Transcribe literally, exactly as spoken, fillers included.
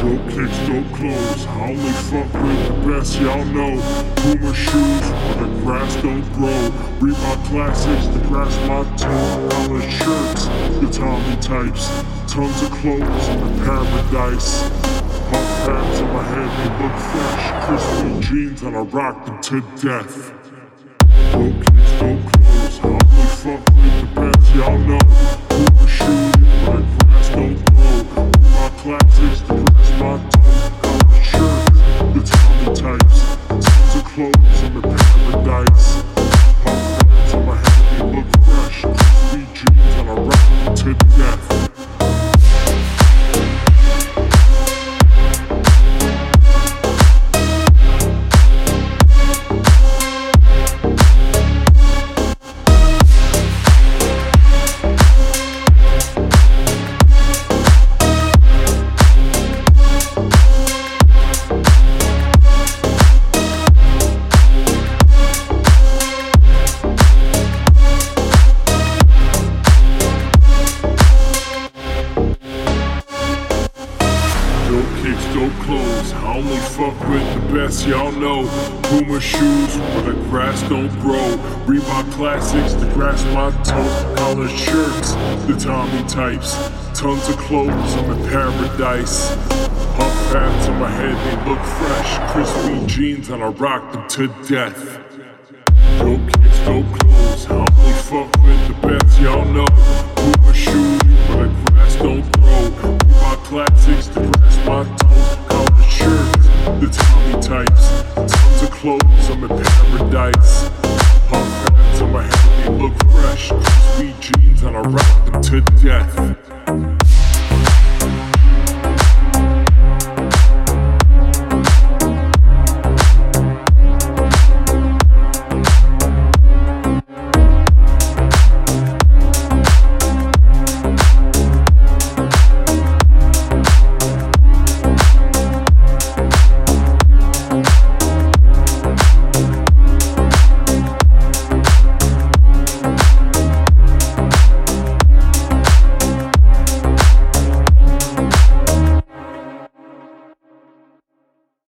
Dope kicks, dope clothes, I only fuck with the best, y'all know. Puma shoes, where the grass don't grow. Reebok classics, the grass my toe. Collared shirts, the Tommy types. Tons of clothes in the paradise. Pump pads on my head, they look fresh. Crispy jeans and I rock them to death. Dope kicks, dope clothes, I only fuck with the best, y'all know. Puma shoes, where the grass don't grow. Reebok classics, the grass my toe. Collared shirts, the Tommy types. Tons of clothes in the paradise. Pump pads on my head, they look fresh. Crispy jeans and I rock them to death. Dope kicks, dope clothes, I only fuck with the best, y'all know. Puma shoes, where the grass don't grow. Reebok classics, the grass my toe. Collared shirts, the Tommy types. Tons of clothes, I'm in paradise. Pump pads on my head, they look fresh. Crispy jeans and I rock them to death. Dope kicks, dope clothes, I only fuck with the best, y'all know. Puma shoes, where the grass don't grow. Reebok classics, the grass my toe. Collared shirts, the Tommy types. Tons of clothes, I'm in paradise. Pump pads on my head, they look fresh. Crispy jeans and I rock them to death.